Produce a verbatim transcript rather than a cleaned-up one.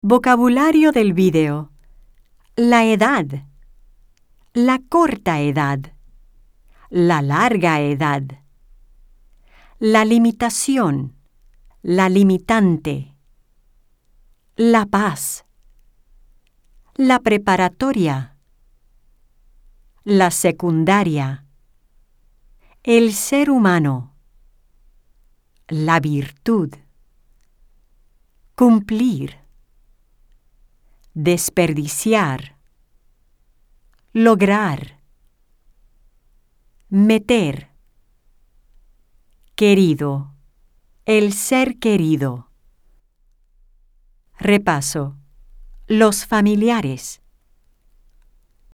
Vocabulario del vídeo. La edad. La corta edad. La larga edad. La limitación. La limitante. La paz. La preparatoria. La secundaria. El ser humano. La virtud. Cumplir. Desperdiciar. Lograr. Meter. Querido. El ser querido. Repaso. Los familiares.